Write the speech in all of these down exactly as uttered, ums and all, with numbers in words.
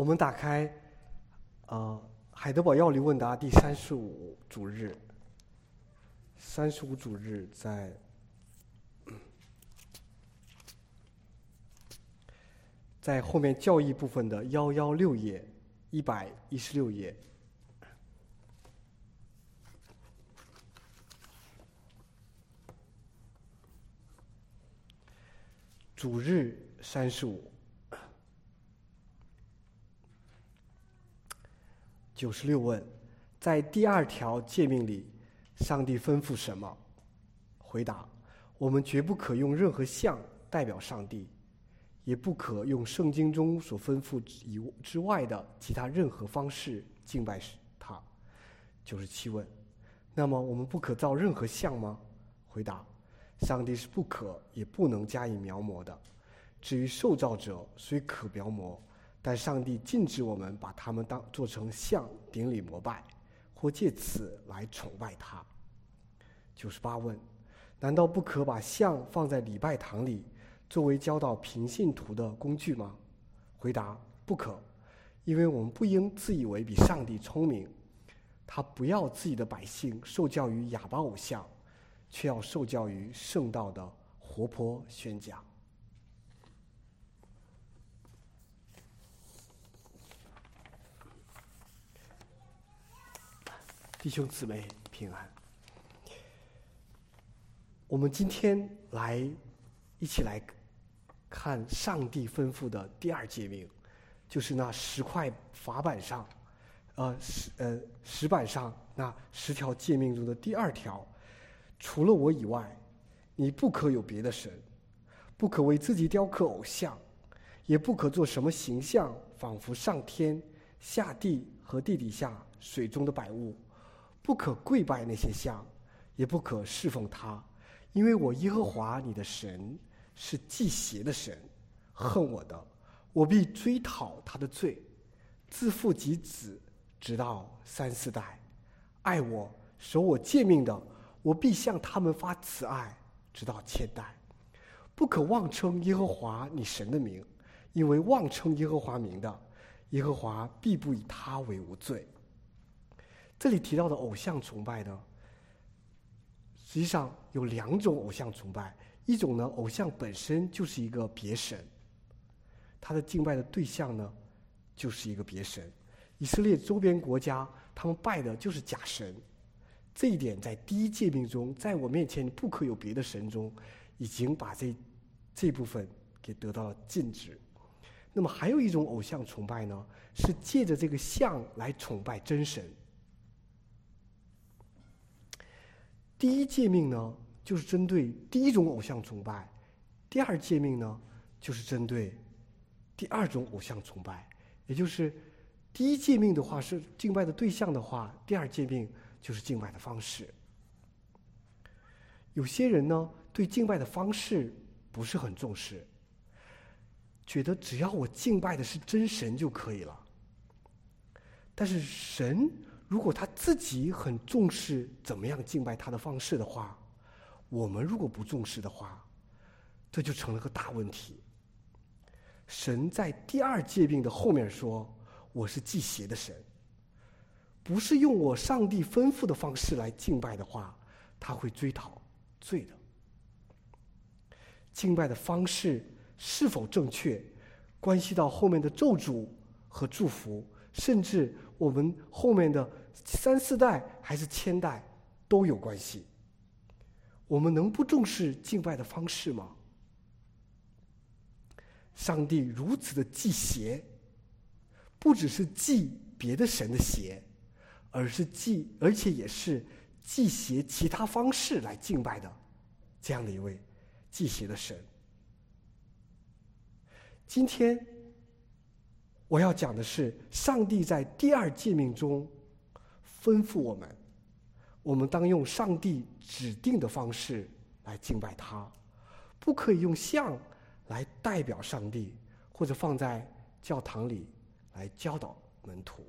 我们打开呃海德堡要理问答第三十五主日，三十五主日在在后面教义部分的幺幺六页，一百一十六页。主日三十五，九十六问，在第二条诫命里，上帝吩咐什么？回答：我们绝不可用任何像代表上帝，也不可用圣经中所吩咐以之外的其他任何方式敬拜他。九十七问，那么我们不可造任何像吗？回答：上帝是不可也不能加以描摹的。至于受造者虽可描摹，但上帝禁止我们把他们当做成像顶礼膜拜，或借此来崇拜他。九十八问，难道不可把像放在礼拜堂里，作为教导平信徒的工具吗？回答：不可，因为我们不应自以为比上帝聪明。他不要自己的百姓受教于哑巴偶像，却要受教于圣道的活泼宣讲。弟兄姊妹平安。我们今天来一起来看上帝吩咐的第二诫命，就是那十块法板上，呃石呃石板上那十条诫命中的第二条：除了我以外，你不可有别的神，不可为自己雕刻偶像，也不可做什么形象，仿佛上天、下地和地底下水中的百物。不可跪拜那些像，也不可侍奉他，因为我耶和华你的神是忌邪的神，恨我的，我必追讨他的罪，自父及子，直到三四代；爱我、守我诫命的，我必向他们发慈爱，直到千代。不可妄称耶和华你神的名，因为妄称耶和华名的，耶和华必不以他为无罪。这里提到的偶像崇拜呢，实际上有两种偶像崇拜。一种呢，偶像本身就是一个别神，他的敬拜的对象呢，就是一个别神。以色列周边国家他们拜的就是假神，这一点在第一诫命中，在我面前你不可有别的神中，已经把这这部分给得到了禁止。那么还有一种偶像崇拜呢，是借着这个像来崇拜真神。第一诫命呢，就是针对第一种偶像崇拜；第二诫命呢，就是针对第二种偶像崇拜。也就是第一诫命的话是敬拜的对象的话，第二诫命就是敬拜的方式。有些人呢，对敬拜的方式不是很重视，觉得只要我敬拜的是真神就可以了。但是神如果他自己很重视怎么样敬拜他的方式的话，我们如果不重视的话，这就成了个大问题。神在第二诫命的后面说，我是忌邪的神，不是用我上帝吩咐的方式来敬拜的话，他会追讨罪的。敬拜的方式是否正确，关系到后面的咒诅和祝福，甚至我们后面的三四代还是千代都有关系。我们能不重视敬拜的方式吗？上帝如此的忌邪，不只是忌别的神的邪，而是忌，而且也是忌邪其他方式来敬拜的这样的一位忌邪的神。今天我要讲的是，上帝在第二诫命中吩咐我们，我们当用上帝指定的方式来敬拜他，不可以用像来代表上帝，或者放在教堂里来教导门徒。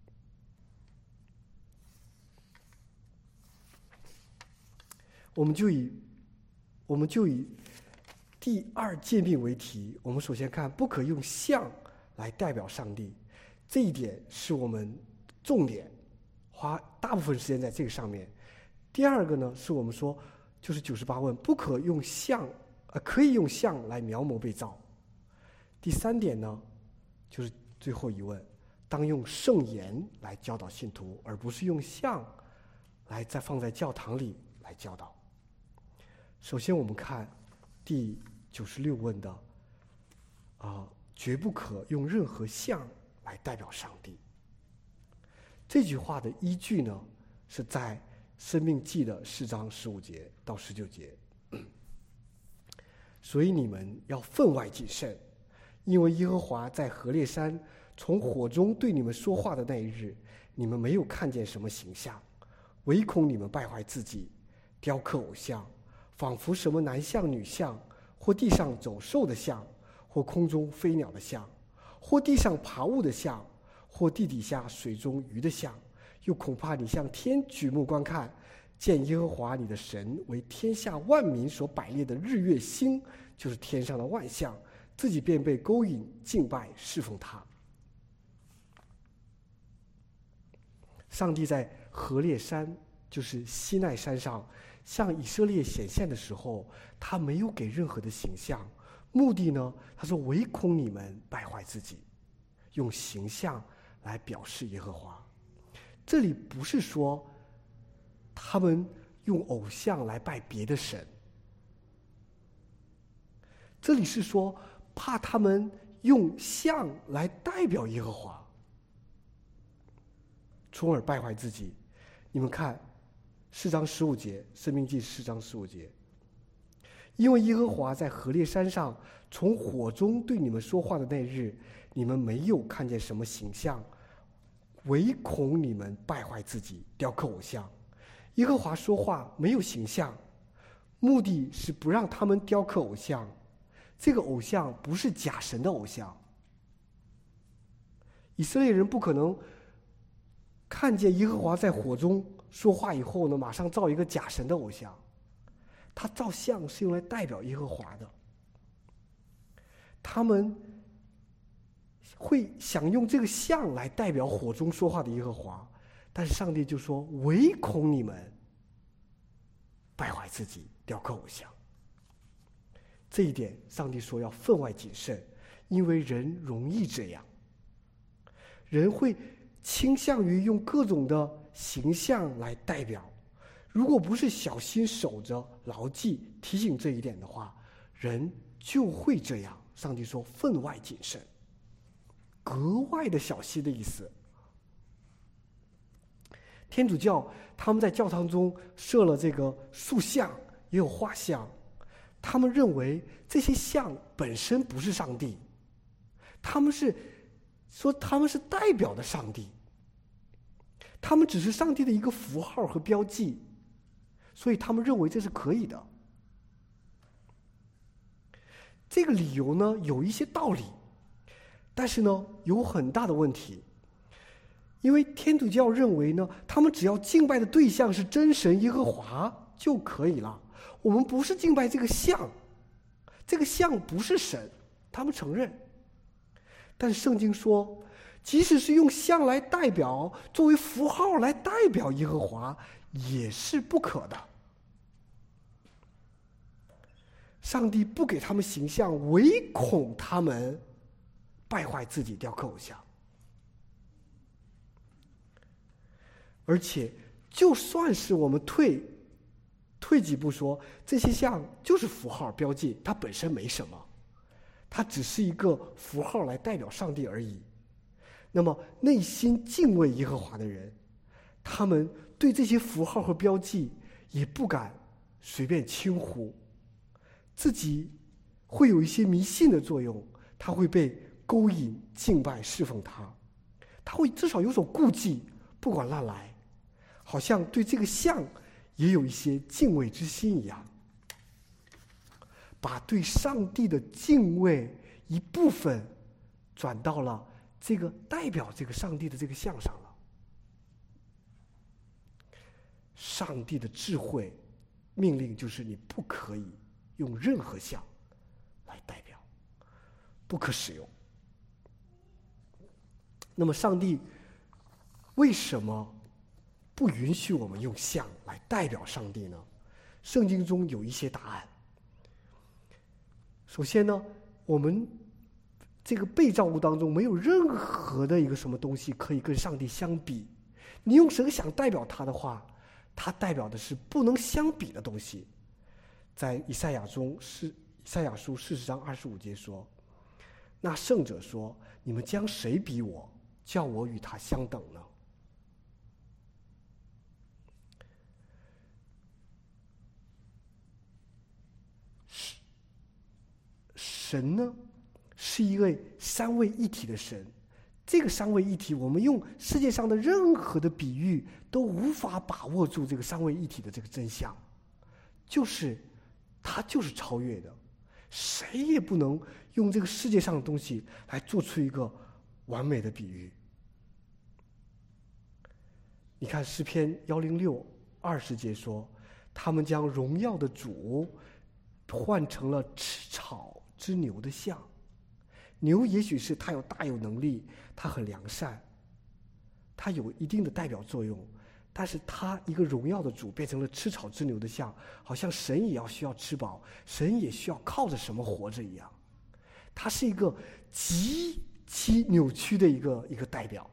我们就以我们就以第二诫命为题，我们首先看不可用像来代表上帝。 这一点是我们重点，花大部分时间在这个上面。第二个呢，是我们说就是九十八问，不可用相，呃，可以用相来描摹被造。第三点呢，就是最后一问，当用圣言来教导信徒，而不是用相来再放在教堂里来教导。首先我们看第九十六问的啊、呃，绝不可用任何相来代表上帝。这句话的依据呢，是在申命记的四章十五节到十九节。所以你们要分外谨慎，因为耶和华在何烈山从火中对你们说话的那一日，你们没有看见什么形象，唯恐你们败坏自己，雕刻偶像，仿佛什么男像女像，或地上走兽的像，或空中飞鸟的像，或地上爬物的像，或地底下水中鱼的像，又恐怕你向天举目观看，见耶和华你的神为天下万民所摆列的日月星，就是天上的万象，自己便被勾引敬拜侍奉他。上帝在何烈山，就是西奈山上向以色列显现的时候，他没有给任何的形象，目的呢，他说唯恐你们败坏自己，用形象来表示耶和华。这里不是说他们用偶像来拜别的神，这里是说怕他们用像来代表耶和华，从而败坏自己。你们看四章十五节，申命记四章十五节，因为耶和华在何烈山上从火中对你们说话的那日，你们没有看见什么形象，唯恐你们败坏自己，雕刻偶像。耶和华说话没有形象，目的是不让他们雕刻偶像。这个偶像不是假神的偶像。以色列人不可能看见耶和华在火中说话以后呢，马上造一个假神的偶像。他造像是用来代表耶和华的。他们会想用这个像来代表火中说话的耶和华，但是上帝就说唯恐你们败坏自己，雕刻偶像。这一点上帝说要分外谨慎，因为人容易这样，人会倾向于用各种的形象来代表，如果不是小心守着牢记提醒这一点的话，人就会这样。上帝说分外谨慎，格外的小心的意思。天主教他们在教堂中设了这个塑像，也有画像，他们认为这些像本身不是上帝，他们是说他们是代表的上帝，他们只是上帝的一个符号和标记，所以他们认为这是可以的。这个理由呢有一些道理，但是呢有很大的问题。因为天主教认为呢，他们只要敬拜的对象是真神耶和华就可以了，我们不是敬拜这个像，这个像不是神，他们承认。但是圣经说，即使是用像来代表，作为符号来代表耶和华，也是不可的。上帝不给他们形象，唯恐他们败坏自己，雕刻偶像。而且就算是我们退退几步说，这些像就是符号标记，它本身没什么，它只是一个符号来代表上帝而已。那么内心敬畏耶和华的人，他们对这些符号和标记也不敢随便轻忽，自己会有一些迷信的作用，他会被勾引敬拜侍奉他，他会至少有所顾忌，不管乱来，好像对这个像也有一些敬畏之心一样，把对上帝的敬畏一部分转到了这个代表这个上帝的这个像上了。上帝的智慧命令就是你不可以用任何像来代表，不可使用。 那么上帝为什么不允许我们用像来代表上帝呢？圣经中有一些答案。首先呢，我们这个被造物当中没有任何的一个什么东西可以跟上帝相比。你用神想代表他的话，他代表的是不能相比的东西。在以赛亚中是以赛亚书四十章二十五节说：“那圣者说，你们将谁比我，叫我与他相等呢？”神呢，是一位三位一体的神。这个三位一体，我们用世界上的任何的比喻都无法把握住这个三位一体的这个真相，就是它就是超越的，谁也不能用这个世界上的东西来做出一个完美的比喻。你看诗篇一零六二十节说，他们将荣耀的主换成了吃草之牛的像。牛也许是它有大有能力，它很良善，它有一定的代表作用，但是它一个荣耀的主变成了吃草之牛的像，好像神也要需要吃饱，神也需要靠着什么活着一样。它是一个极其扭曲的一个一个代表。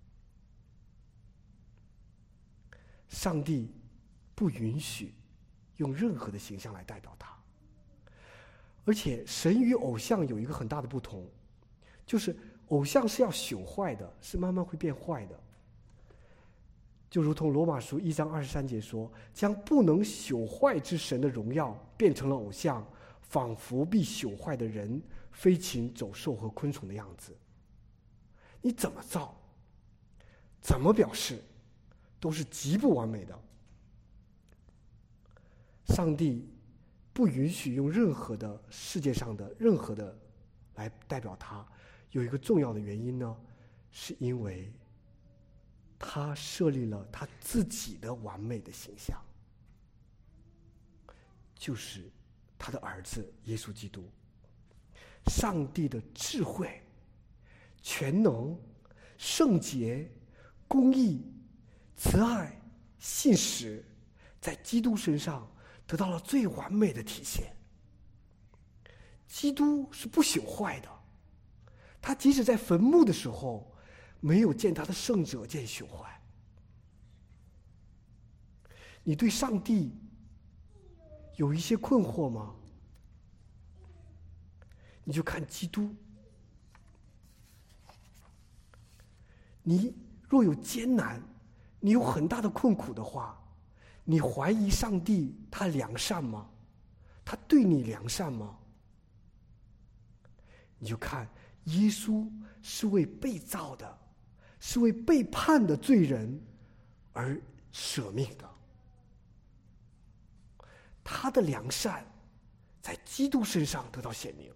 上帝不允许用任何的形象来代表他。而且神与偶像有一个很大的不同，就是偶像是要朽坏的，是慢慢会变坏的。就如同罗马书一章二十三节说，将不能朽坏之神的荣耀变成了偶像，仿佛必朽坏的人、飞禽、走兽和昆虫的样子。你怎么造，怎么表示，都是极不完美的。上帝不允许用任何的世界上的任何的来代表他，有一个重要的原因呢，是因为他设立了他自己的完美的形象，就是他的儿子耶稣基督。上帝的智慧、全能、圣洁、公义、慈爱、信实，在基督身上得到了最完美的体现。基督是不朽坏的，他即使在坟墓的时候，没有见他的圣者见朽坏。你对上帝有一些困惑吗？你就看基督。你若有艰难，你有很大的困苦的话，你怀疑上帝他良善吗？他对你良善吗？你就看耶稣是为被造的，是为背叛的罪人而舍命的。他的良善在基督身上得到显明。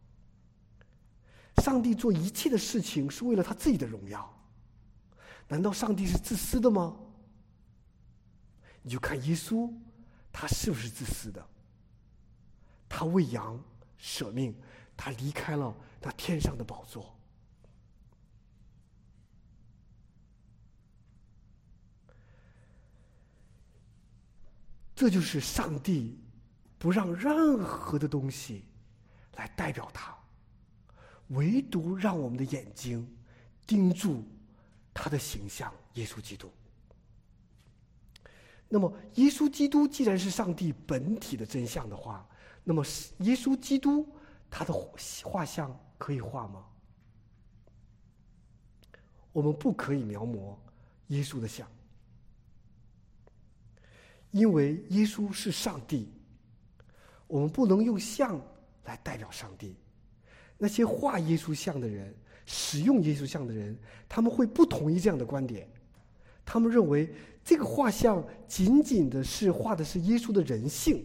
上帝做一切的事情是为了他自己的荣耀，难道上帝是自私的吗？你就看耶稣，他是不是自私的？他为羊舍命，他离开了那天上的宝座。这就是上帝不让任何的东西来代表他，唯独让我们的眼睛盯住他的形象耶稣基督。那么耶稣基督既然是上帝本体的真相的话，那么耶稣基督他的画像可以画吗？我们不可以描摹耶稣的像，因为耶稣是上帝，我们不能用像来代表上帝。那些画耶稣像的人，使用耶稣像的人，他们会不同意这样的观点。他们认为这个画像仅仅的是画的是耶稣的人性，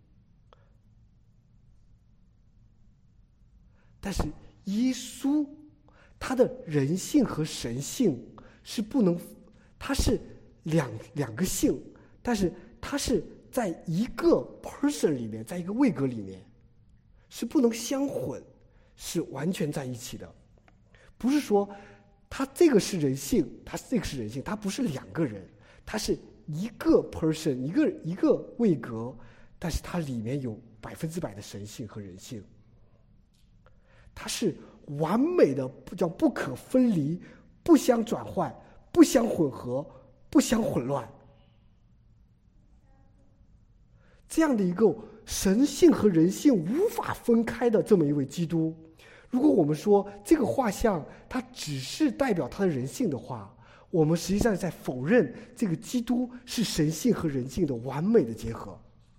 但是耶稣他的人性和神性是不能，他是两两个性，但是他是在一个 person 里面，在一个位格里面，是不能相混，是完全在一起的。不是说他这个是人性，他这个是人性，他不是两个人，他是一个 person， 一个一个位格，但是它里面有百分之百的神性和人性，它是完美的，叫不可分离，不相转换，不相混合，不相混乱。这样的一个神性和人性无法分开的这么一位基督，如果我们说这个画像它只是代表他的人性的话，我们实际上在否认这个基督是神性和人性的完美的结合。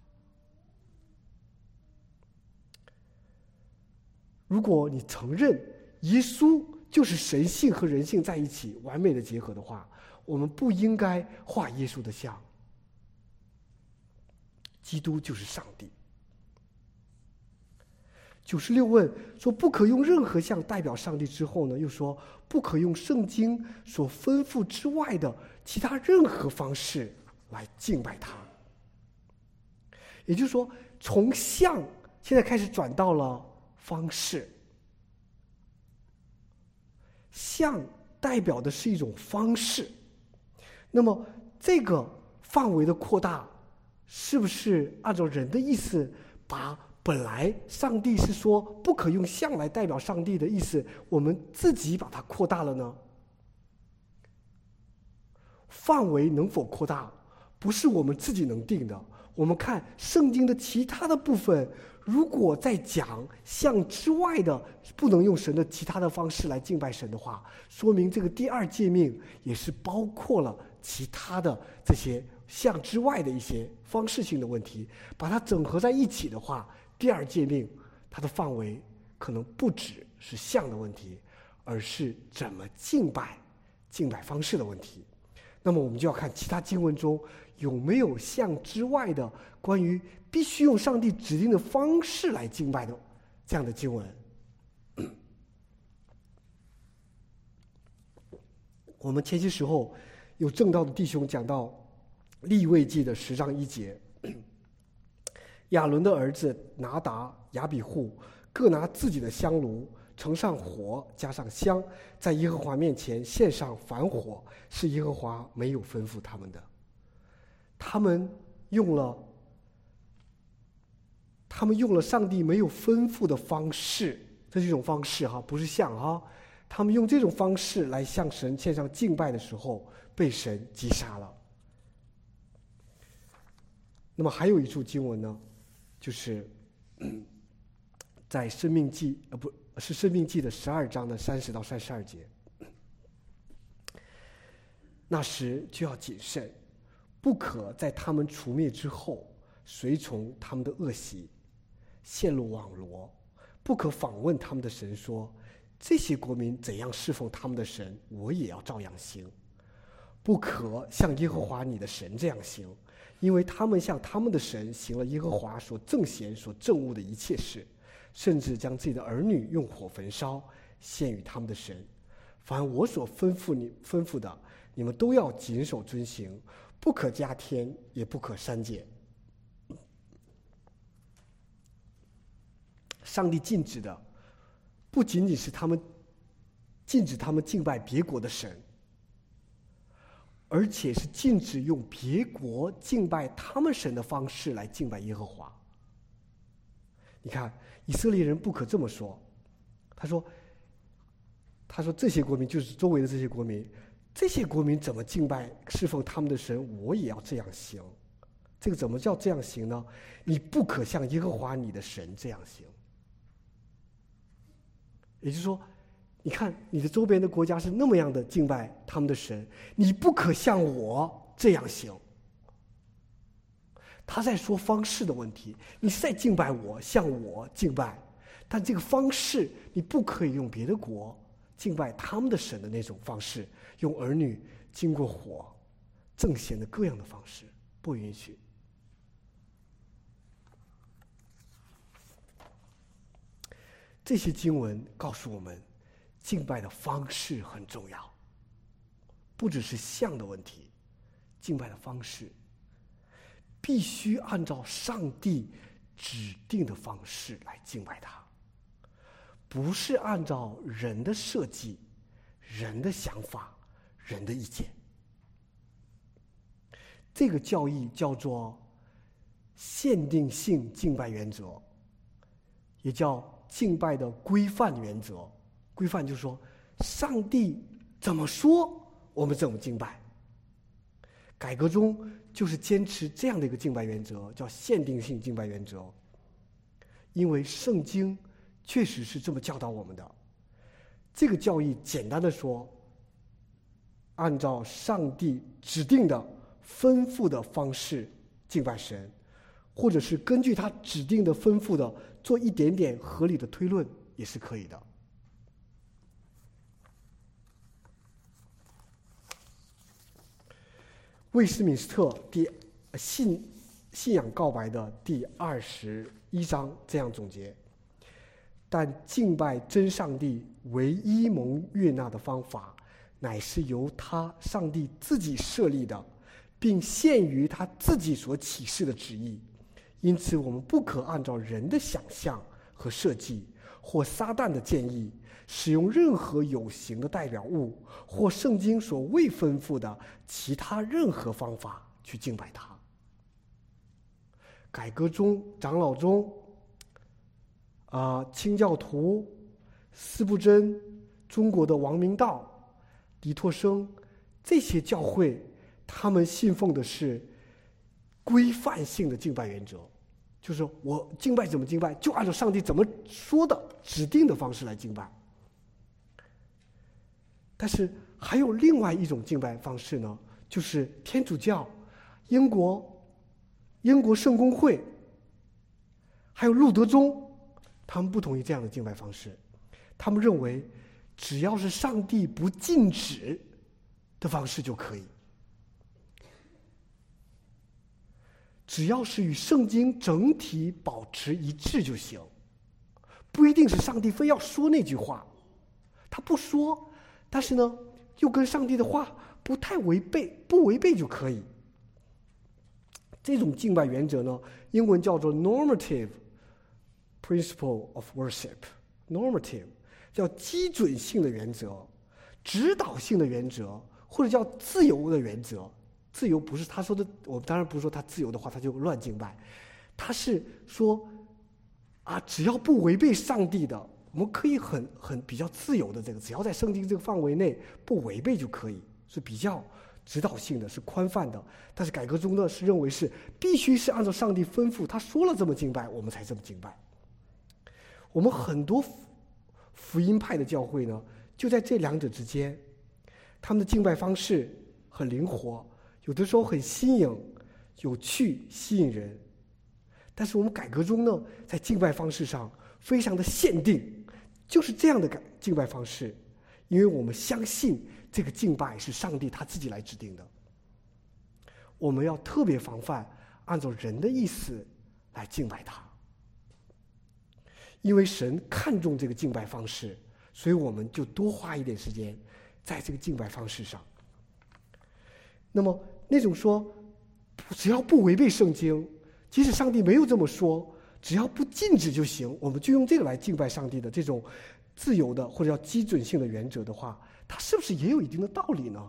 如果你承认耶稣就是神性和人性在一起完美的结合的话，我们不应该画耶稣的像。基督就是上帝。九十六问说不可用任何像代表上帝之后呢，又说不可用圣经所吩咐之外的其他任何方式来敬拜他。也就是说，从像现在开始转到了方式。像代表的是一种方式，那么这个范围的扩大，是不是按照人的意思，把本来上帝是说不可用像来代表上帝的意思，我们自己把它扩大了呢？范围能否扩大，不是我们自己能定的。我们看圣经的其他的部分，如果在讲像之外的不能用神的其他的方式来敬拜神的话，说明这个第二诫命也是包括了其他的这些像之外的一些方式性的问题，把它整合在一起的话，第二诫命它的范围可能不只是像的问题，而是怎么敬拜、敬拜方式的问题。那么我们就要看其他经文中有没有像之外的关于必须用上帝指定的方式来敬拜的这样的经文。我们前些时候有正道的弟兄讲到利未记的十章一节，亚伦的儿子拿达、亚比户各拿自己的香炉，盛上火，加上香，在耶和华面前献上燔火，是耶和华没有吩咐他们的。他们用了他们用了上帝没有吩咐的方式，这是一种方式哈，不是像哈。他们用这种方式来向神献上敬拜的时候，被神击杀了。那么还有一处经文呢，就是在申命记呃不是申命记的十二章的三十到三十二节。那时就要谨慎，不可在他们除灭之后随从他们的恶习，陷入网罗，不可访问他们的神说，这些国民怎样侍奉他们的神，我也要照样行。不可像耶和华你的神这样行，因为他们向他们的神行了耶和华所憎嫌所憎恶的一切事，甚至将自己的儿女用火焚烧，献与他们的神。凡我所吩咐你吩咐的，你们都要谨守遵行，不可加添，也不可删减。上帝禁止的不仅仅是他们禁止他们敬拜别国的神，而且是禁止用别国敬拜他们神的方式来敬拜耶和华。你看，以色列人不可这么说。他说他说这些国民就是周围的这些国民，这些国民怎么敬拜侍奉他们的神，我也要这样行。这个怎么叫这样行呢？你不可像耶和华你的神这样行。也就是说，你看你的周边的国家是那么样的敬拜他们的神，你不可像我这样行。他在说方式的问题，你是在敬拜我，像我敬拜，但这个方式你不可以用别的国敬拜他们的神的那种方式，用儿女经过火正显的各样的方式，不允许。这些经文告诉我们，敬拜的方式很重要，不只是像的问题，敬拜的方式必须按照上帝指定的方式来敬拜他，不是按照人的设计、 人的想法、人的意见。这个教义叫做限定性敬拜原则，也叫敬拜的规范原则。规范就是说，上帝怎么说，我们怎么敬拜。改革中就是坚持这样的一个敬拜原则，叫限定性敬拜原则。因为圣经确实是这么教导我们的。这个教义简单的说，按照上帝指定的吩咐的方式敬拜神，或者是根据他指定的吩咐的做一点点合理的推论，也是可以的。魏斯敏斯特第信信仰告白的第二十一章这样总结：但敬拜真上帝唯一蒙悦纳的方法，乃是由他上帝自己设立的，并限于他自己所启示的旨意。因此我们不可按照人的想象和设计，或撒旦的建议，使用任何有形的代表物，或圣经所未吩咐的其他任何方法去敬拜他。改革中、长老中、啊、呃、清教徒、司布真、中国的王明道、迪托生，这些教会，他们信奉的是规范性的敬拜原则，就是我敬拜怎么敬拜，就按照上帝怎么说的指定的方式来敬拜。但是还有另外一种敬拜方式呢，就是天主教、英国英国圣公会，还有路德宗，他们不同意这样的敬拜方式。他们认为，只要是上帝不禁止的方式就可以，只要是与圣经整体保持一致就行，不一定是上帝非要说那句话，他不说，但是呢，又跟上帝的话不太违背，不违背就可以。这种敬拜原则呢，英文叫做 normative principle of worship。normative 叫基准性的原则、指导性的原则，或者叫自由的原则。自由不是他说的，我当然不是说他自由的话他就乱敬拜，他是说啊，只要不违背上帝的，我们可以很很比较自由的这个，只要在圣经这个范围内不违背就可以，是比较指导性的，是宽泛的。但是改革宗呢是认为是必须是按照上帝吩咐，他说了这么敬拜，我们才这么敬拜。我们很多福音派的教会呢，就在这两者之间，他们的敬拜方式很灵活，有的时候很新颖、有趣、吸引人。但是我们改革宗呢，在敬拜方式上非常的限定，就是这样的改敬拜方式，因为我们相信这个敬拜是上帝他自己来指定的。我们要特别防范按照人的意思来敬拜他，因为神看重这个敬拜方式，所以我们就多花一点时间在这个敬拜方式上。那么那种说只要不违背圣经，即使上帝没有这么说，只要不禁止就行，我们就用这个来敬拜上帝的这种自由的或者叫基准性的原则的话，它是不是也有一定的道理呢？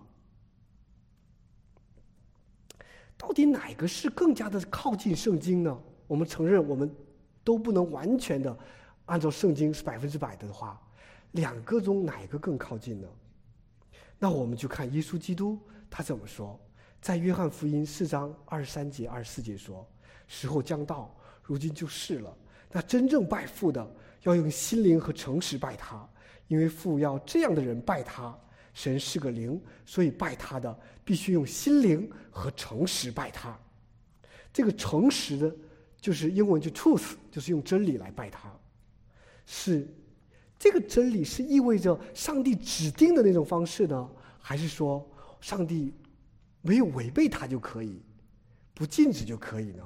到底哪个是更加的靠近圣经呢？我们承认我们都不能完全的按照圣经是百分之百的话，两个中哪一个更靠近呢？那我们就看耶稣基督他怎么说。在约翰福音四章二十三节、二十四节说：“时候将到，如今就是了。那真正拜父的，要用心灵和诚实拜他，因为父要这样的人拜他。神是个灵，所以拜他的必须用心灵和诚实拜他。这个诚实的，就是英文就 truth， 就是用真理来拜他。是这个真理是意味着上帝指定的那种方式呢，还是说上帝没有违背他就可以，不禁止就可以呢？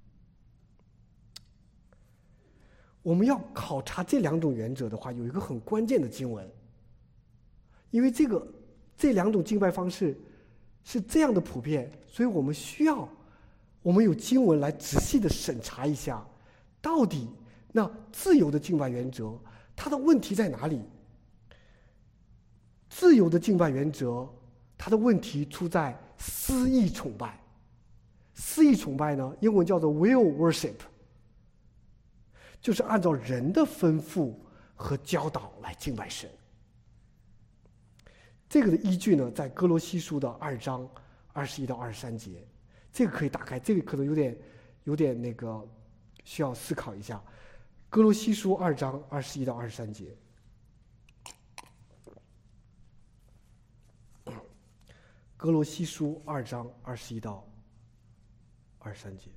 我们要考察这两种原则的话，有一个很关键的经文，因为这个这两种敬拜方式是这样的普遍，所以我们需要我们有经文来仔细的审查一下，到底那自由的敬拜原则它的问题在哪里？ 自由的敬拜原则，它的问题出在私意崇拜。私意崇拜呢，英文叫做 will worship， 就是按照人的吩咐和教导来敬拜神。这个的依据呢，在哥罗西书的二章二十一到二十三节，这个可以打开，这个可能有点有点那个需要思考一下。哥罗西书二章二十一到二十三节。哥罗西书二章二十一到二十三节。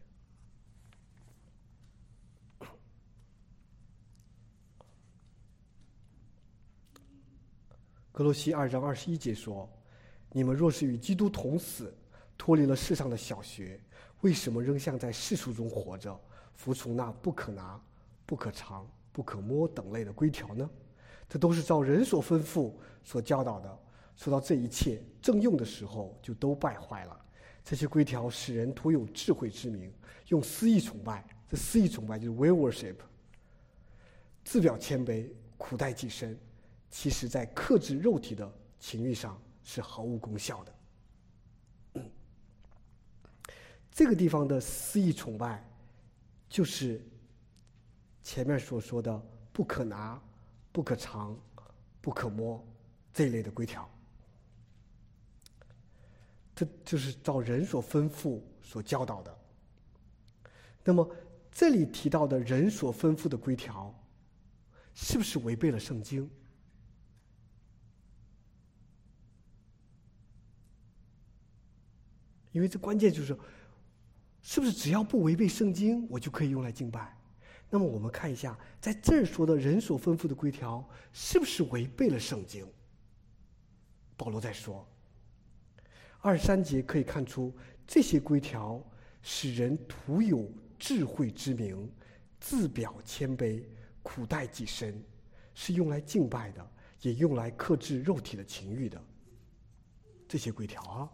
哥罗西二章二十一节说：“你们若是与基督同死，脱离了世上的小学，为什么仍像在世俗中活着，服从那不可拿、不可尝、不可摸等类的规条呢？这都是照人所吩咐、所教导的。说到这一切正用的时候，就都败坏了。这些规条使人徒有智慧之名，用私意崇拜。这私意崇拜就是 will worship， 自表谦卑，苦待己身，其实在克制肉体的情欲上是毫无功效的。嗯、这个地方的私意崇拜，就是前面所说的不可拿、不可尝、不可摸这一类的规条。这就是照人所吩咐、所教导的。那么这里提到的人所吩咐的规条，是不是违背了圣经？因为这关键就是，是不是只要不违背圣经，我就可以用来敬拜？那么我们看一下，在这儿说的人所吩咐的规条，是不是违背了圣经？保罗在说，二十三节可以看出，这些规条使人徒有智慧之名，自表谦卑，苦待己身，是用来敬拜的，也用来克制肉体的情欲的。这些规条啊，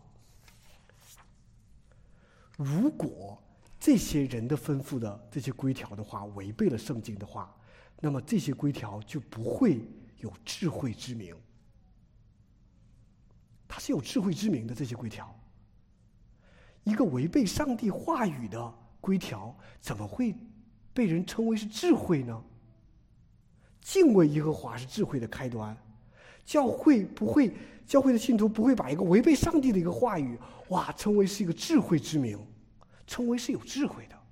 如果这些人的吩咐的这些规条的话，违背了圣经的话，那么这些规条就不会有智慧之名。它是有智慧之名的，这些规条。一个违背上帝话语的规条，怎么会被人称为是智慧呢？敬畏耶和华是智慧的开端。教会不会，教会的信徒不会把一个违背上帝的一个话语，哇，称为是一个智慧之名，称为是有智慧的。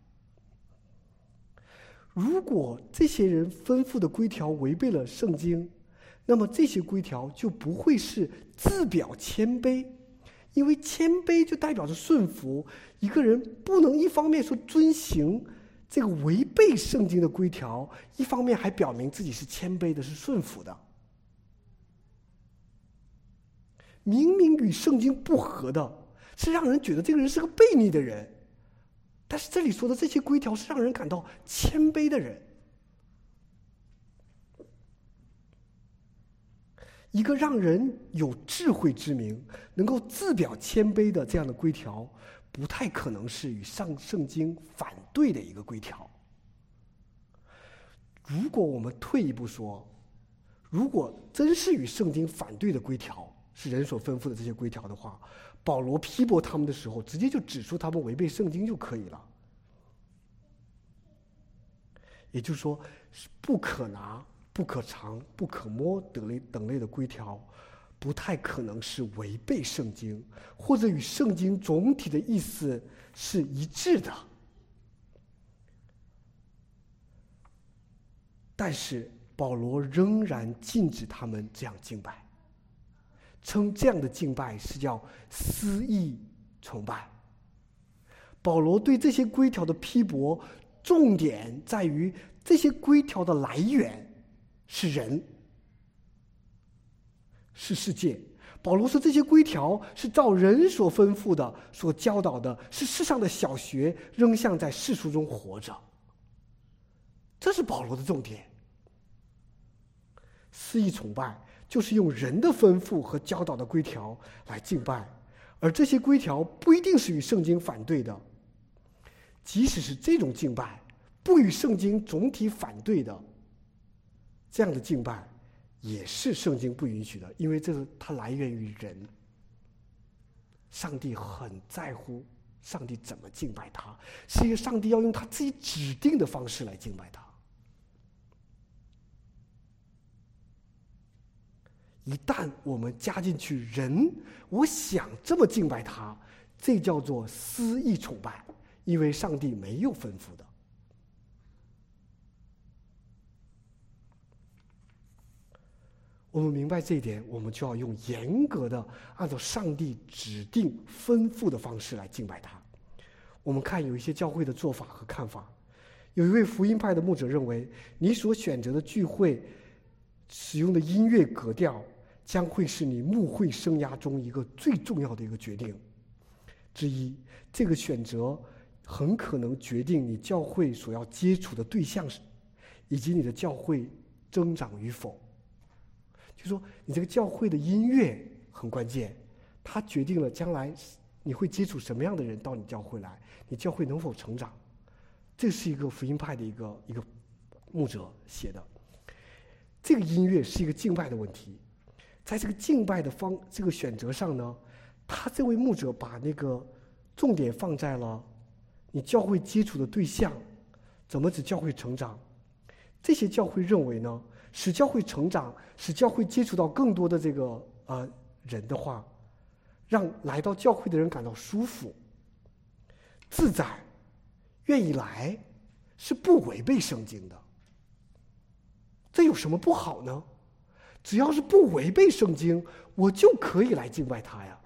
如果这些人吩咐的规条违背了圣经，那么这些规条就不会是自表谦卑，因为谦卑就代表着顺服。一个人不能一方面说遵行这个违背圣经的规条，一方面还表明自己是谦卑的，是顺服的。明明与圣经不合的，是让人觉得这个人是个悖逆的人，但是这里说的这些规条是让人感到谦卑的人。一个让人有智慧之名，能够自表谦卑的这样的规条，不太可能是与上圣经反对的一个规条。如果我们退一步说，如果真是与圣经反对的规条，是人所吩咐的这些规条的话，保罗批驳他们的时候，直接就指出他们违背圣经就可以了。也就是说，不可拿、不可尝、不可摸等类等类的规条，不太可能是违背圣经，或者与圣经总体的意思是一致的。但是保罗仍然禁止他们这样敬拜，称这样的敬拜是叫私意崇拜。保罗对这些规条的批驳，重点在于这些规条的来源是人，是世界。保罗说这些规条是照人所吩咐的、所教导的，是世上的小学，仍像在世俗中活着。这是保罗的重点。私意崇拜就是用人的吩咐和教导的规条来敬拜，而这些规条不一定是与圣经反对的。即使是这种敬拜不与圣经总体反对的，这样的敬拜也是圣经不允许的，因为这个它来源于人。上帝很在乎上帝怎么敬拜他，是因为上帝要用他自己指定的方式来敬拜他。一旦我们加进去人，我想这么敬拜他，这叫做私意崇拜，因为上帝没有吩咐的。我们明白这一点，我们就要用严格的按照上帝指定吩咐的方式来敬拜他。我们看有一些教会的做法和看法，有一位福音派的牧者认为，你所选择的聚会使用的音乐格调将会是你牧会生涯中一个最重要的一个决定之一。这个选择很可能决定你教会所要接触的对象以及你的教会增长与否。就说你这个教会的音乐很关键，它决定了将来你会接触什么样的人到你教会来，你教会能否成长。这是一个福音派的一个一个牧者写的。这个音乐是一个敬拜的问题，在这个敬拜的方这个选择上呢，他这位牧者把那个重点放在了你教会接触的对象怎么使教会成长。这些教会认为呢，使教会成长，使教会接触到更多的这个呃人的话，让来到教会的人感到舒服、自在、愿意来，是不违背圣经的。这有什么不好呢？只要是不违背圣经，我就可以来敬拜他呀。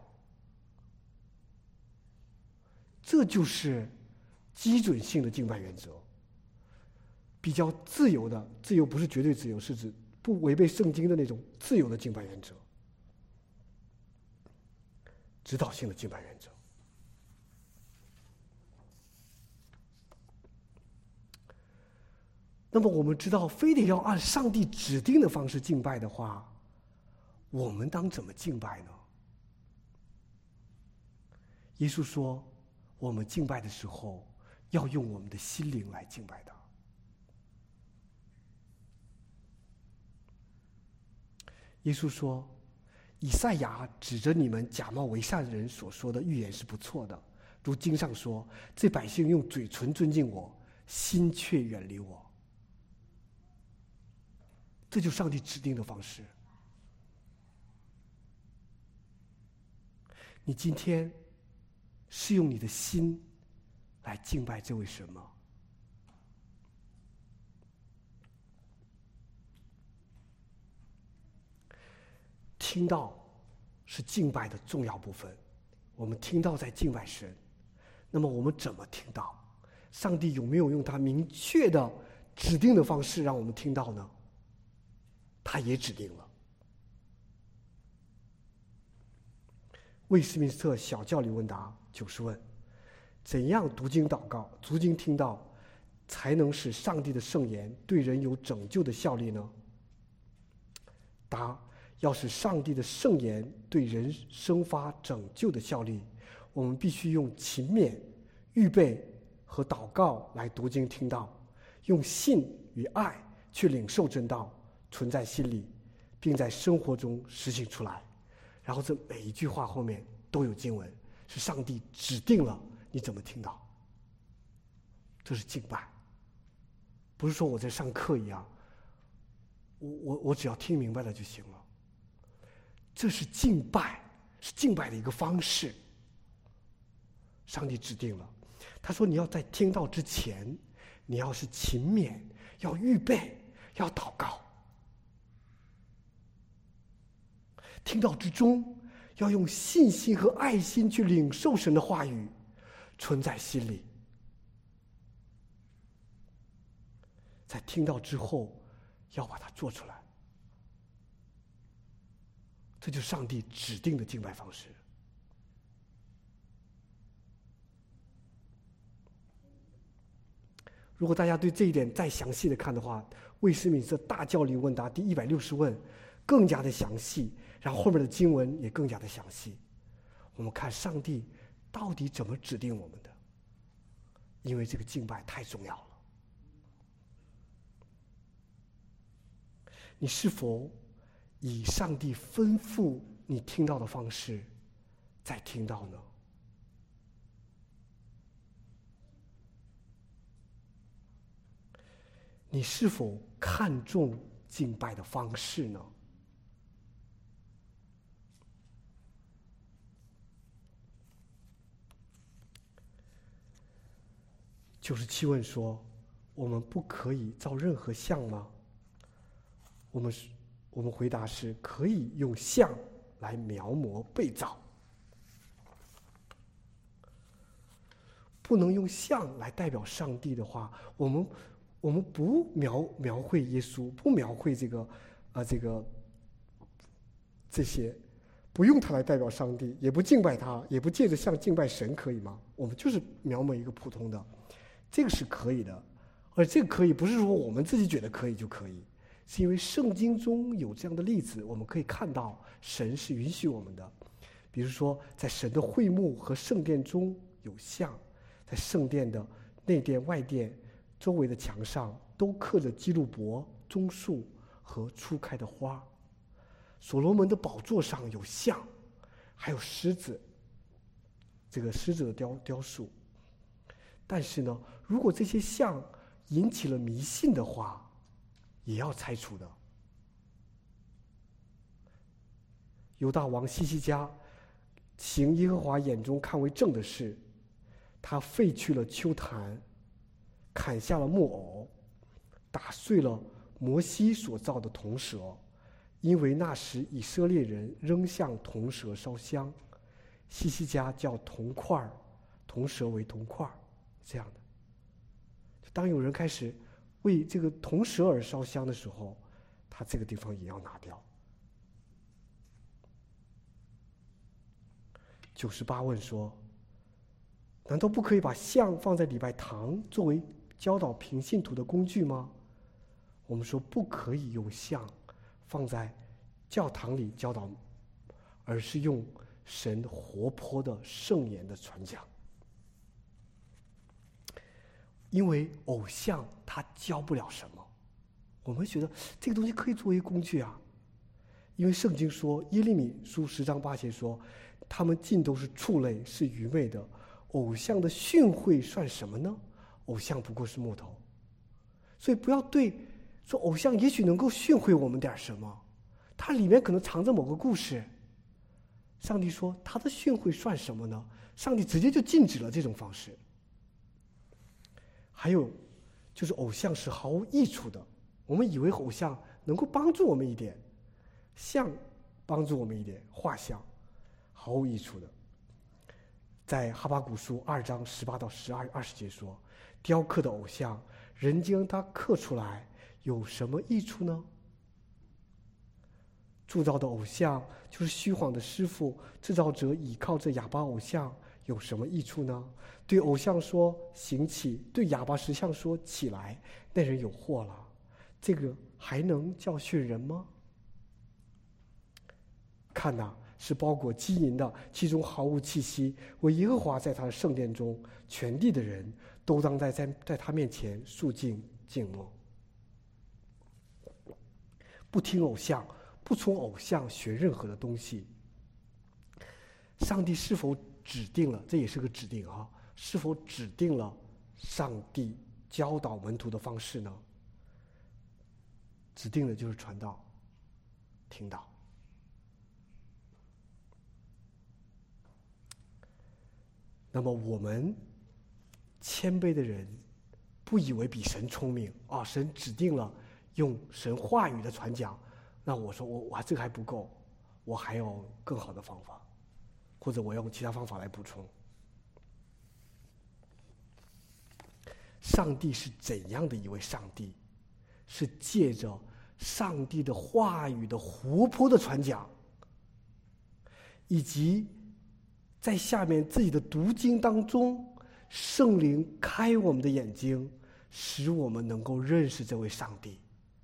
这就是基准性的敬拜原则。比较自由的，自由不是绝对自由，是指不违背圣经的那种自由的敬拜原则，指导性的敬拜原则。那么我们知道，非得要按上帝指定的方式敬拜的话，我们当怎么敬拜呢？耶稣说，我们敬拜的时候要用我们的心灵来敬拜他。耶稣说，以赛亚指着你们假冒为善人所说的预言是不错的，如经上说，这百姓用嘴唇尊敬我，心却远离我。这就是上帝指定的方式。你今天是用你的心来敬拜这位神吗？听到是敬拜的重要部分，我们听到在敬拜神，那么我们怎么听到？上帝有没有用他明确的指定的方式让我们听到呢？他也指定了。魏斯敏斯特小教理问答九十问：怎样读经祷告、读经听到，才能使上帝的圣言对人有拯救的效力呢？答：要使上帝的圣言对人生发拯救的效力，我们必须用勤勉、预备和祷告来读经听道，用信与爱去领受真道，存在心里，并在生活中实行出来。然后这每一句话后面都有经文，是上帝指定了你怎么听到。这是敬拜，不是说我在上课一样，我我我只要听明白了就行了。这是敬拜，是敬拜的一个方式。上帝指定了，他说你要在听到之前，你要是勤勉，要预备，要祷告。听到之中，要用信心和爱心去领受神的话语，存在心里。在听到之后，要把它做出来。这就是上帝指定的敬拜方式。如果大家对这一点再详细的看的话，魏斯敏斯特大教理问答第一百六十问更加的详细，然后后面的经文也更加的详细。我们看上帝到底怎么指定我们的，因为这个敬拜太重要了。你是否以上帝吩咐你听到的方式再听到呢？你是否看重敬拜的方式呢？九十七问说：我们不可以造任何像吗？我们是，我们回答是可以用像来描摹被造，不能用像来代表上帝的话，我们我们不描描绘耶稣，不描绘这个啊、呃、这个这些，不用它来代表上帝，也不敬拜他，也不借着像敬拜神，可以吗？我们就是描摹一个普通的。这个是可以的，而这个可以不是说我们自己觉得可以就可以，是因为圣经中有这样的例子，我们可以看到神是允许我们的。比如说，在神的会幕和圣殿中有像，在圣殿的内殿、外殿周围的墙上都刻着基路伯、棕树和初开的花。所罗门的宝座上有像，还有狮子，这个狮子的雕雕塑。但是呢，如果这些像引起了迷信的话，也要拆除的。犹大王西西家行耶和华眼中看为正的事，他废去了丘坛，砍下了木偶，打碎了摩西所造的铜蛇，因为那时以色列人仍向铜蛇烧香。西西家叫铜块铜蛇为铜块，这样的。当有人开始为这个铜蛇而烧香的时候，他这个地方也要拿掉。九十八问说：难道不可以把像放在礼拜堂作为教导平信徒的工具吗？我们说不可以用像放在教堂里教导，而是用神活泼的圣言的传讲。因为偶像它教不了什么，我们觉得这个东西可以作为工具啊。因为圣经说，耶利米书十章八节说，他们尽都是畜类，是愚昧的。偶像的训诲算什么呢？偶像不过是木头。所以不要对说偶像也许能够训诲我们点什么，它里面可能藏着某个故事。上帝说他的训诲算什么呢？上帝直接就禁止了这种方式。还有就是偶像是毫无益处的，我们以为偶像能够帮助我们一点，像帮助我们一点，画像毫无益处的。在哈巴谷书二章十八到十二二十节说，雕刻的偶像，人将它刻出来，有什么益处呢？铸造的偶像就是虚晃的师傅，制造者倚靠这哑巴偶像，有什么益处呢？对偶像说行起，对哑巴石像说起来，那人有祸了。这个还能教训人吗？看哪，是包裹金银的，其中毫无气息。为耶和华在他的圣殿中，全地的人都当在在在他面前肃静静默，不听偶像，不从偶像学任何的东西。上帝是否指定了？这也是个指定啊！是否指定了上帝教导门徒的方式呢？指定的就是传道、听道。那么我们谦卑的人，不以为比神聪明啊！神指定了用神话语的传讲，那我说我我这个还不够，我还有更好的方法，或者我用其他方法来补充。上帝是怎样的一位上帝？是借着上帝的话语的活泼的传讲，以及在下面自己的读经当中，圣灵开我们的眼睛，使我们能够认识这位上帝。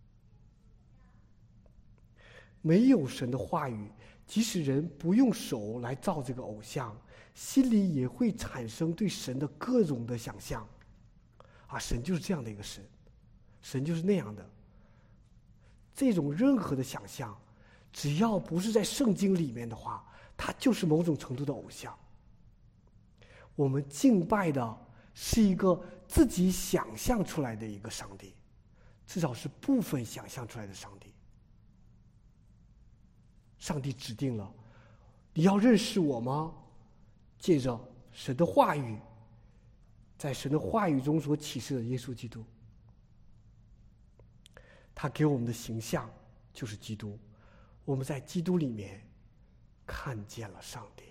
没有神的话语，即使人不用手来造这个偶像，心里也会产生对神的各种的想象。啊，神就是这样的一个神，神就是那样的。这种任何的想象， 只要不是在圣经里面的话，它就是某种程度的偶像。我们敬拜的是一个自己想象出来的一个上帝，至少是部分想象出来的上帝。上帝指定了，你要认识我吗？借着神的话语，在神的话语中所启示的耶稣基督，他给我们的形象就是基督，我们在基督里面看见了上帝。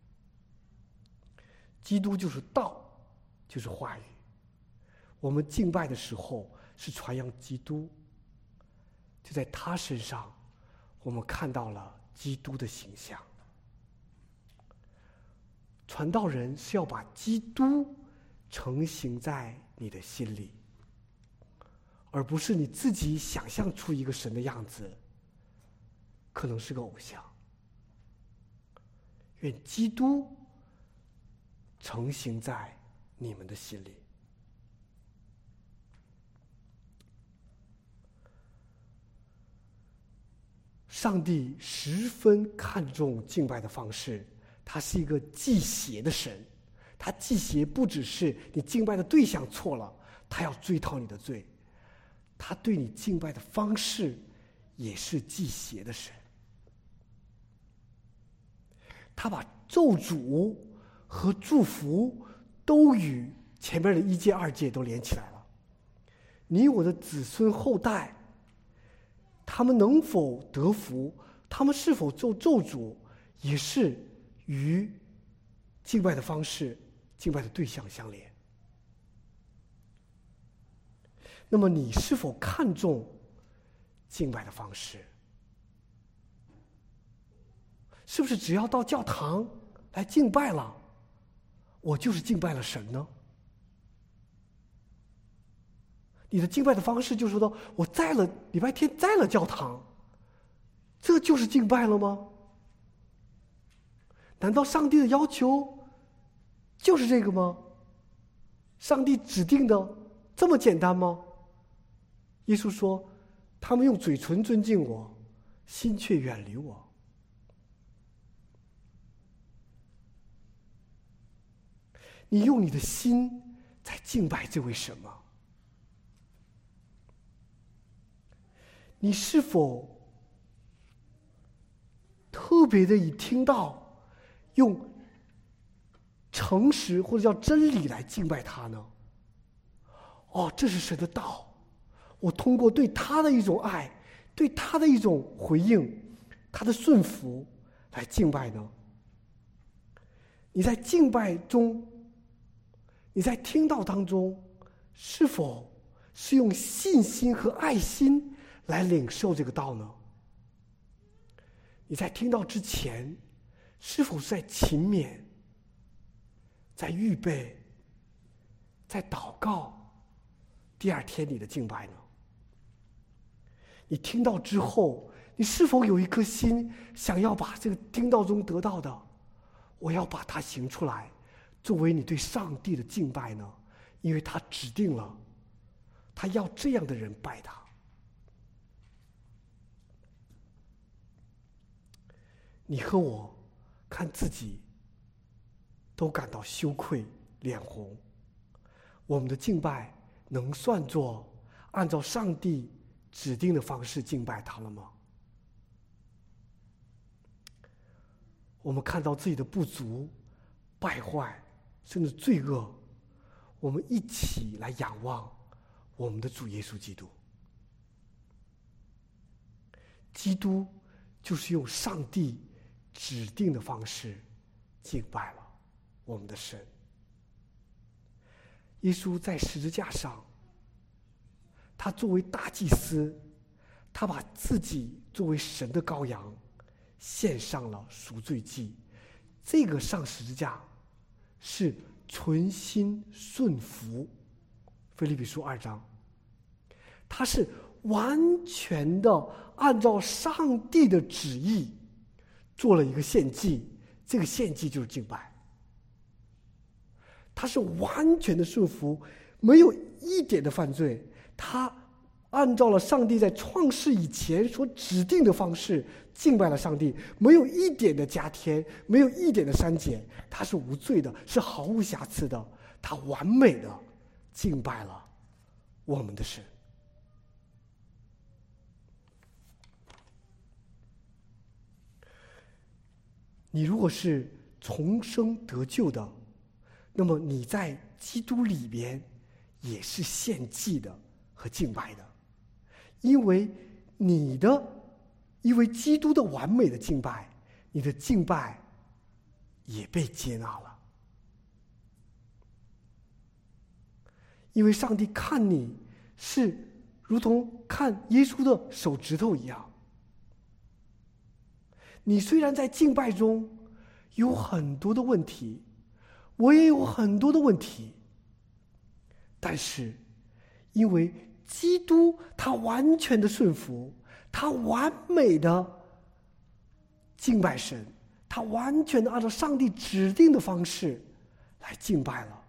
基督就是道，就是话语。我们敬拜的时候是传扬基督，就在他身上我们看到了基督的形象。传道人是要把基督成形在你的心里，而不是你自己想象出一个神的样子，可能是个偶像。愿基督成形在你们的心里。上帝十分看重敬拜的方式，他是一个忌邪的神。他忌邪不只是你敬拜的对象错了，他要追讨你的罪，他对你敬拜的方式也是忌邪的神。他把咒诅和祝福都与前面的一诫二诫都连起来了。你我的子孙后代，他们能否得福，他们是否受咒诅，也是与敬拜的方式、敬拜的对象相连。那么你是否看重敬拜的方式？是不是只要到教堂来敬拜了，我就是敬拜了神呢？你的敬拜的方式就说到，我在了礼拜天在了教堂，这就是敬拜了吗？难道上帝的要求就是这个吗？上帝指定的这么简单吗？耶稣说，他们用嘴唇尊敬我，心却远离我。你用你的心在敬拜这位神吗？你是否特别的以听到用诚实或者叫真理来敬拜他呢？哦，这是神的道，我通过对他的一种爱，对他的一种回应，他的顺服来敬拜呢？你在敬拜中，你在听到当中，是否是用信心和爱心来领受这个道呢？你在听到之前，是否是在勤勉，在预备，在祷告第二天你的敬拜呢？你听到之后，你是否有一颗心想要把这个听到中得到的，我要把它行出来，作为你对上帝的敬拜呢？因为他指定了，他要这样的人拜他。你和我看自己都感到羞愧脸红，我们的敬拜能算作按照上帝指定的方式敬拜他了吗？我们看到自己的不足、败坏甚至罪恶，我们一起来仰望我们的主耶稣基督。基督就是用上帝指定的方式敬拜了我们的神。耶稣在十字架上，他作为大祭司，他把自己作为神的羔羊献上了赎罪祭。这个上十字架是存心顺服，腓立比书二章，他是完全的按照上帝的旨意做了一个献祭，这个献祭就是敬拜。他是完全的顺服，没有一点的犯罪，他按照了上帝在创世以前所指定的方式敬拜了上帝，没有一点的加添，没有一点的删减，他是无罪的，是毫无瑕疵的，他完美的敬拜了我们的神。你如果是重生得救的，那么你在基督里边也是献祭的和敬拜的，因为你的因为基督的完美的敬拜，你的敬拜也被接纳了。因为上帝看你是如同看耶稣的手指头一样。你虽然在敬拜中有很多的问题，我也有很多的问题，但是因为基督他完全的顺服，他完美的敬拜神，他完全的按照上帝指定的方式来敬拜了。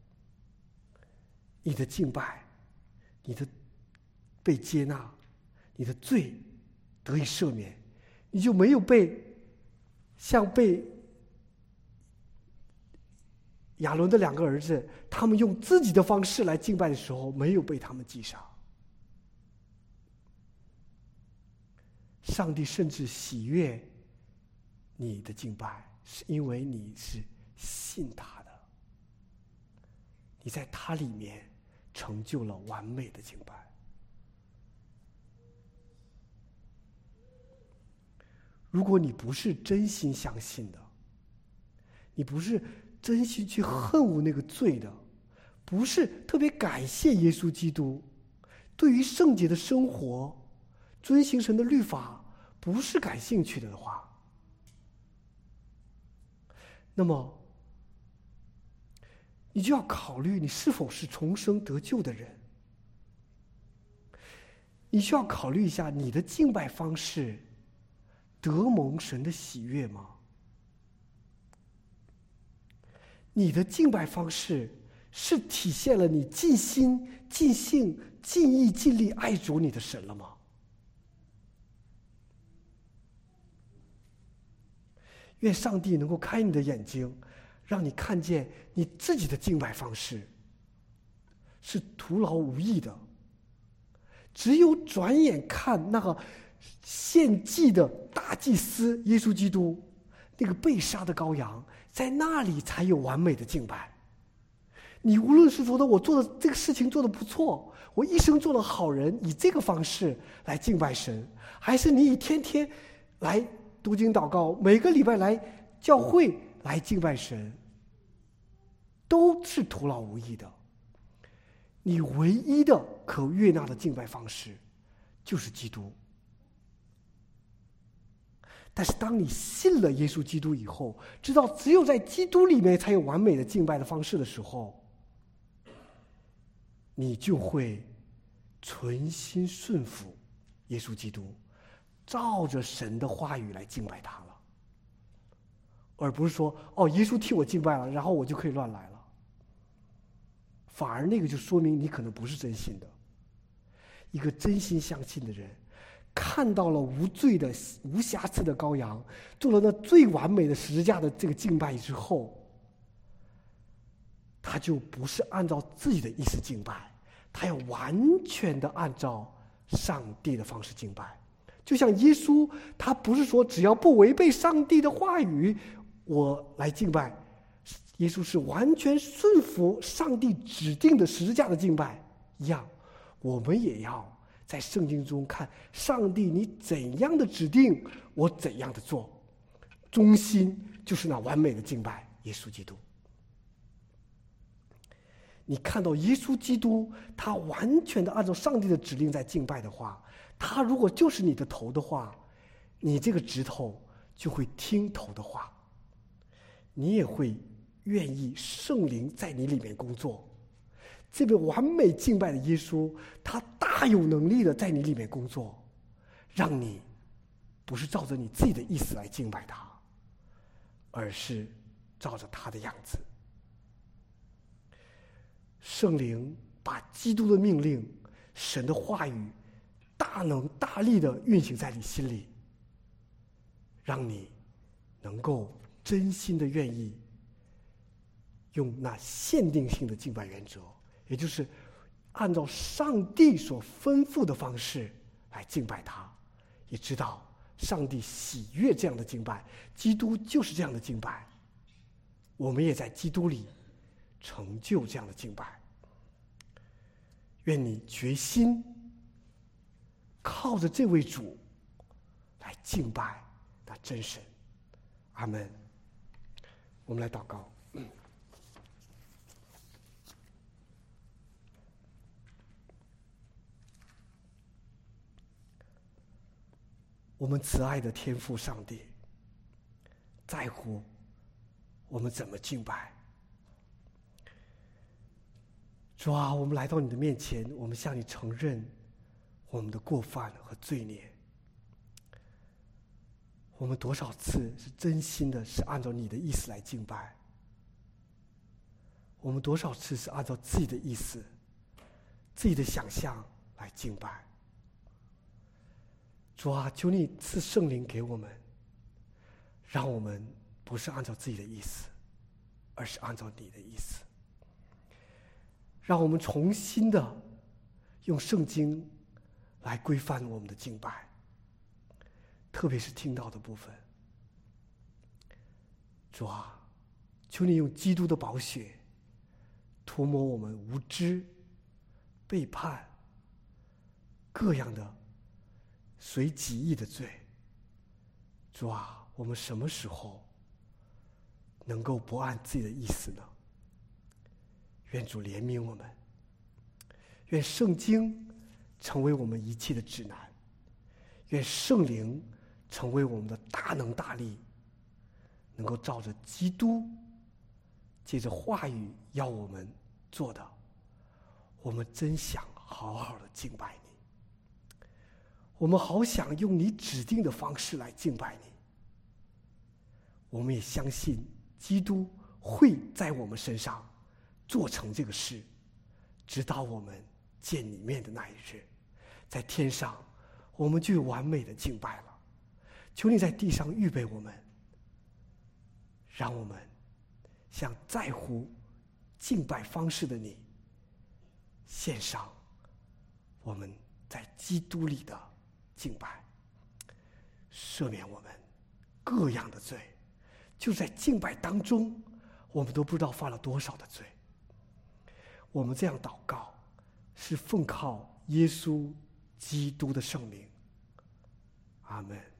你的敬拜，你的被接纳，你的罪得以赦免，你就没有被像被亚伦的两个儿子，他们用自己的方式来敬拜的时候，没有被他们击杀。上帝甚至喜悦你的敬拜，是因为你是信他的，你在他里面成就了完美的敬拜。如果你不是真心相信的，你不是真心去恨恶那个罪的，不是特别感谢耶稣基督，对于圣洁的生活、遵行神的律法不是感兴趣的话，那么你就要考虑你是否是重生得救的人。你需要考虑一下你的敬拜方式得蒙神的喜悦吗？你的敬拜方式是体现了你尽心、尽性、尽意、尽力爱主你的神了吗？愿上帝能够开你的眼睛，让你看见你自己的敬拜方式是徒劳无益的。只有转眼看那个献祭的大祭司耶稣基督，那个被杀的羔羊，在那里才有完美的敬拜。你无论是觉得我做的这个事情做得不错，我一生做了好人，以这个方式来敬拜神，还是你以天天来读经祷告，每个礼拜来教会来敬拜神，都是徒劳无益的。你唯一的可悦纳的敬拜方式就是基督。但是当你信了耶稣基督以后，知道只有在基督里面才有完美的敬拜的方式的时候，你就会存心顺服耶稣基督，照着神的话语来敬拜他了，而不是说哦，耶稣替我敬拜了，然后我就可以乱来了。反而那个就说明你可能不是真心的。一个真心相信的人，看到了无罪的无瑕疵的羔羊，做了那最完美的十字架的这个敬拜之后，他就不是按照自己的意思敬拜，他要完全的按照上帝的方式敬拜。就像耶稣，他不是说只要不违背上帝的话语我来敬拜，耶稣是完全顺服上帝指定的十字架的敬拜一样，我们也要在圣经中看上帝你怎样的指定，我怎样的做，中心就是那完美的敬拜耶稣基督。你看到耶稣基督他完全的按照上帝的指令在敬拜的话，他如果就是你的头的话，你这个指头就会听头的话，你也会愿意圣灵在你里面工作。这位完美敬拜的耶稣，他大有能力的在你里面工作，让你不是照着你自己的意思来敬拜他，而是照着他的样子。圣灵把基督的命令、神的话语大能大力的运行在你心里，让你能够真心的愿意用那限定性的敬拜原则，也就是按照上帝所吩咐的方式来敬拜他，也知道上帝喜悦这样的敬拜，基督就是这样的敬拜，我们也在基督里成就这样的敬拜。愿你决心靠着这位主来敬拜那真神。阿们。我们来祷告。我们慈爱的天父上帝，在乎我们怎么敬拜。主啊，我们来到你的面前，我们向你承认我们的过犯和罪孽。我们多少次是真心的，是按照你的意思来敬拜？我们多少次是按照自己的意思、自己的想象来敬拜？主啊，求你赐圣灵给我们，让我们不是按照自己的意思，而是按照你的意思。让我们重新的用圣经来规范我们的敬拜，特别是听到的部分。主啊，求你用基督的宝血涂抹我们无知、背叛、各样的随己意的罪。主啊，我们什么时候能够不按自己的意思呢？愿主怜悯我们，愿圣经成为我们一切的指南，愿圣灵成为我们的大能大力，能够照着基督借着话语要我们做的，我们真想好好的敬拜你，我们好想用你指定的方式来敬拜你。我们也相信基督会在我们身上做成这个事，直到我们见你面的那一日，在天上我们就有完美的敬拜了。求你在地上预备我们，让我们像在乎敬拜方式的你，献上我们在基督里的敬拜，赦免我们各样的罪。就在敬拜当中，我们都不知道犯了多少的罪。我们这样祷告，是奉靠耶稣基督的圣名。阿们。